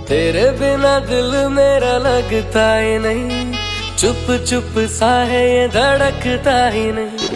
तेरे बिना दिल मेरा लगता ही नहीं, चुप चुप सा है ये धड़कता ही नहीं।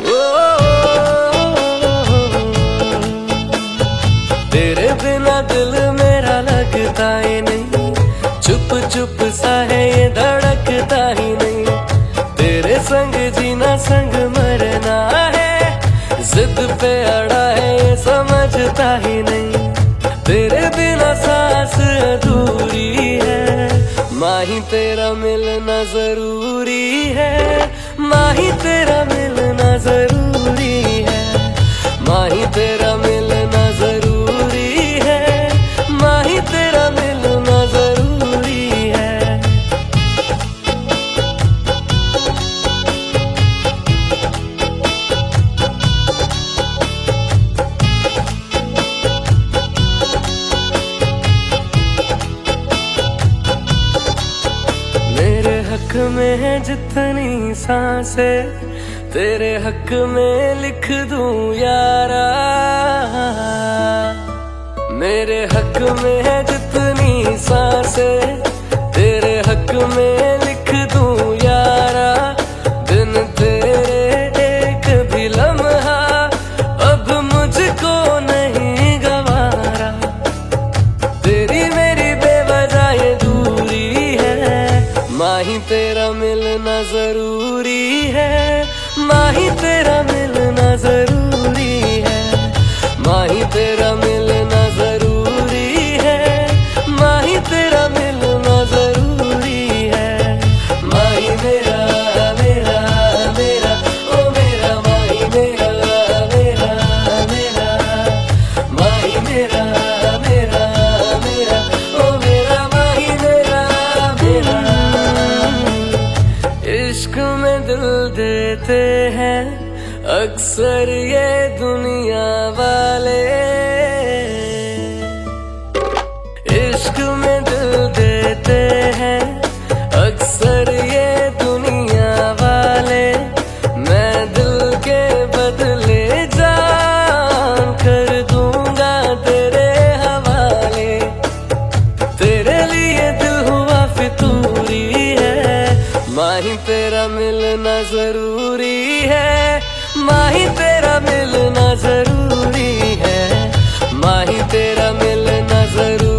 तेरे बिना दिल मेरा लगता ही नहीं, चुप चुप सा है ये धड़कता ही नहीं। तेरे संग जीना संग मरना है, जिद पे अड़ा है ये समझता ही नहीं। तेरे बिना सांस अधूरी है, माही तेरा मिलना जरूरी है। माही तेरा मिलना जरूरी है, माही तेरा मिलना जरूरी है, माही तेरा मिलना जरूरी है। मेरे हक में है जितनी सांसें, तेरे हक में लिख दूं यारा। मेरे हक में है जितनी सांसें, तेरे हक में लिख दूं यारा। दिन तेरे एक भी लम्हा अब मुझको नहीं गवारा। तेरी मेरी बेवजह ये दूरी है, माही तेरा मिलना जरूरी है। माही तेरा मिलना जरूरी है, माही तेरा मिलना जरूरी है, माही तेरा मिलना जरूरी है। माही मेरा मेरा मेरा ओ मेरा, माही मेरा मेरा मेरा, माही मेरा मेरा मेरा ओ मेरा, माही मेरा मेरा। इश्क में दिल देते हैं अक्सर ये दुनिया वाले, इश्क में दिल देते हैं अक्सर ये दुनिया वाले। मैं दिल के बदले जान कर दूंगा तेरे हवाले। तेरे लिए दिल हुआ फितूरी है, माही तेरा मिलना जरूरी है। माही तेरा मिलना जरूरी है, माही तेरा मिलना जरूरी